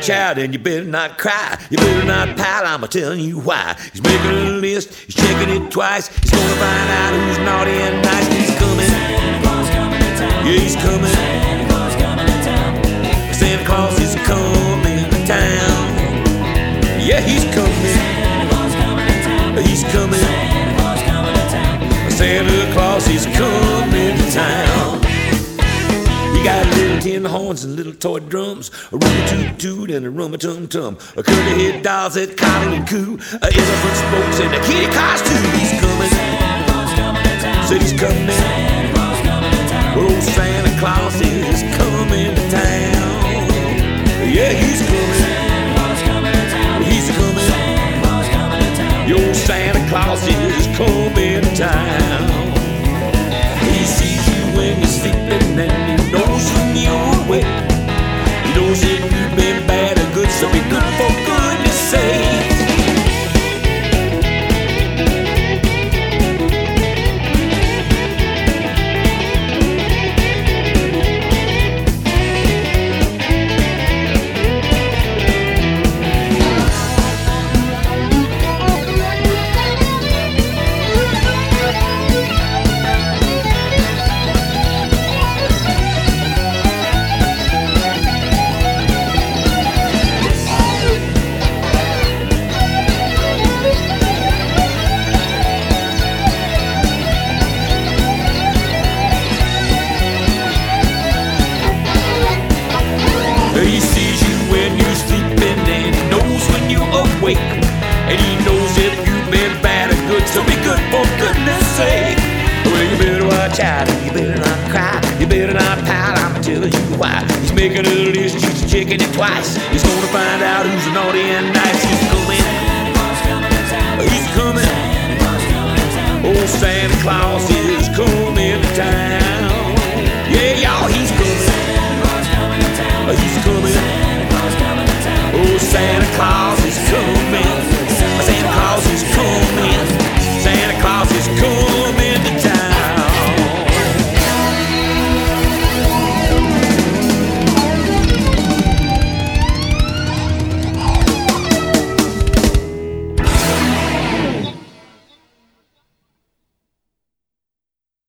out and you better not cry. You better not pout, I'm telling you why. He's making a list, he's checking it twice. He's gonna find out who's naughty and nice. He's coming. Santa Claus coming to town. Yeah, he's coming. Santa Claus coming to town. Santa Claus is coming to town. Yeah, he's coming. Santa Claus coming to town. He's coming. Santa Claus coming to town. Santa Claus is coming to town. He got little tin horns and little toy drums, a rum-a-toot-toot and a rum-a-tum-tum, a curly-head dolls that coddle and coo, elephant spokes and a kitty cars too. He's coming. Santa Claus coming to town. Said he's coming. Santa Claus coming to town. Well, old Santa Claus is coming to town. Yeah, he's coming. Santa Claus coming to town. He's coming. Santa Claus coming to town. Your Santa Claus is coming to town. He sees you when you're sleeping and he knows when you're awake. He knows if you've been bad or good, so be good for goodness sake. He sees you when you're sleeping and he knows when you're awake. And he knows if you've been bad or good, so be good for goodness sake. Well, you better watch out and you better not cry. You better not pout, I'm telling you why. He's making a list, he's checking it twice. He's gonna find out who's naughty and nice. He's coming. Santa Claus coming to town. He's coming. Santa Claus coming to town. Oh, Santa Claus is coming.